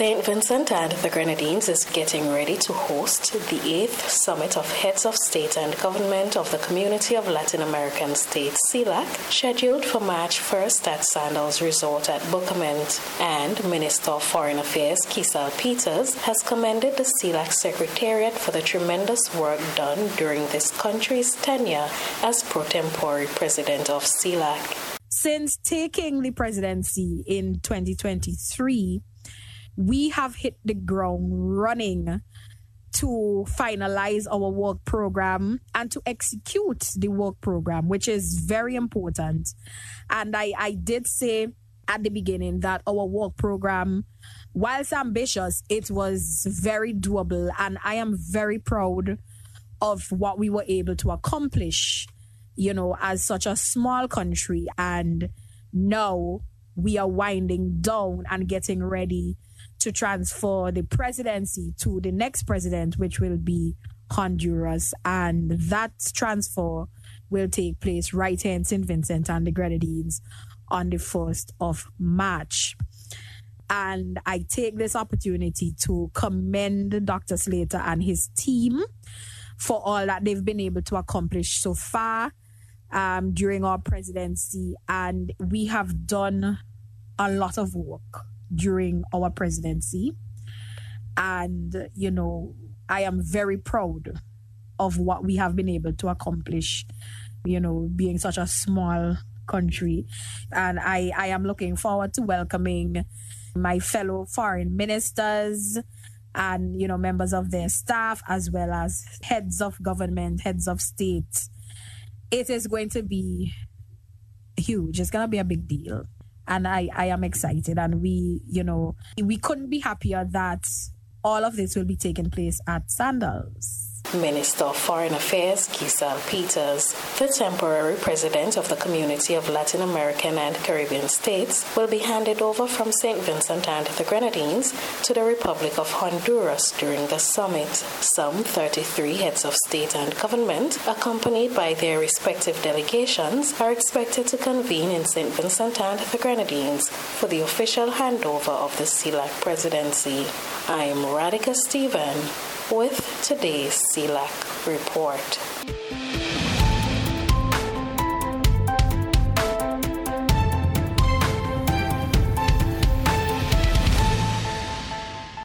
St. Vincent and the Grenadines is getting ready to host the 8th Summit of Heads of State and Government of the Community of Latin American States, CELAC, scheduled for March 1st at Sandals Resort at Bookament. And Minister of Foreign Affairs, Kisal Peters, has commended the CELAC Secretariat for the tremendous work done during this country's tenure as pro tempore president of CELAC. Since taking the presidency in 2023, we have hit the ground running to finalize our work program and to execute the work program, which is very important. And I did say at the beginning that our work program, whilst ambitious, it was very doable. And I am very proud of what we were able to accomplish, as such a small country. And now we are winding down and getting ready to transfer the presidency to the next president, which will be Honduras. And that transfer will take place right here in St. Vincent and the Grenadines on the 1st of March. And I take this opportunity to commend Dr. Slater and his team for all that they've been able to accomplish so far during our presidency. And we have done a lot of work during our presidency. And, I am very proud of what we have been able to accomplish, being such a small country. And I am looking forward to welcoming my fellow foreign ministers and, members of their staff, as well as heads of government, heads of state. It is going to be huge. It's going to be a big deal. And I am excited. And we couldn't be happier that all of this will be taking place at Sandals. Minister of Foreign Affairs, Kisal Peters, the temporary president of the Community of Latin American and Caribbean States, will be handed over from St. Vincent and the Grenadines to the Republic of Honduras during the summit. Some 33 heads of state and government, accompanied by their respective delegations, are expected to convene in St. Vincent and the Grenadines for the official handover of the CELAC presidency. I'm Radhika Stephen with today's CELAC report.